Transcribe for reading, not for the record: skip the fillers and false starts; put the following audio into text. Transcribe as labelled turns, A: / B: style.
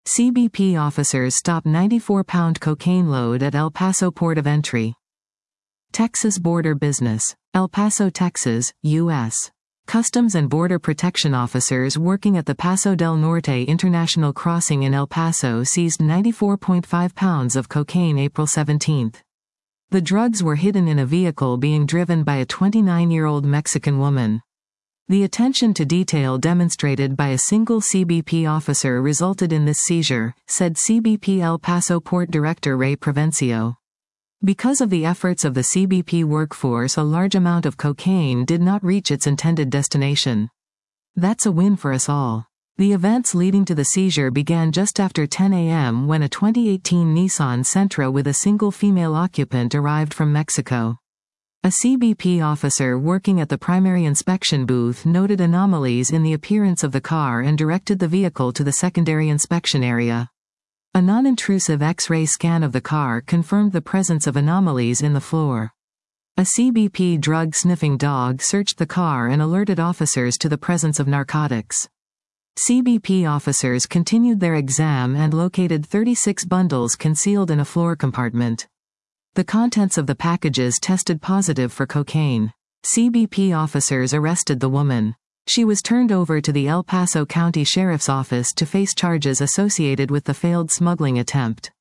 A: CBP officers stop 94-pound cocaine load at El Paso port of entry. Texas border business. El Paso, Texas, U.S. Customs and Border Protection officers working at the Paso del Norte International Crossing in El Paso seized 94.5 pounds of cocaine April 17. The drugs were hidden in a vehicle being driven by a 29-year-old Mexican woman. The attention to detail demonstrated by a single CBP officer resulted in this seizure, said CBP El Paso Port Director Ray Provencio. Because of the efforts of the CBP workforce, a large amount of cocaine did not reach its intended destination. That's a win for us all. The events leading to the seizure began just after 10 a.m. when a 2018 Nissan Sentra with a single female occupant arrived from Mexico. A CBP officer working at the primary inspection booth noted anomalies in the appearance of the car and directed the vehicle to the secondary inspection area. A non-intrusive X-ray scan of the car confirmed the presence of anomalies in the floor. A CBP drug-sniffing dog searched the car and alerted officers to the presence of narcotics. CBP officers continued their exam and located 36 bundles concealed in a floor compartment. The contents of the packages tested positive for cocaine. CBP officers arrested the woman. She was turned over to the El Paso County Sheriff's Office to face charges associated with the failed smuggling attempt.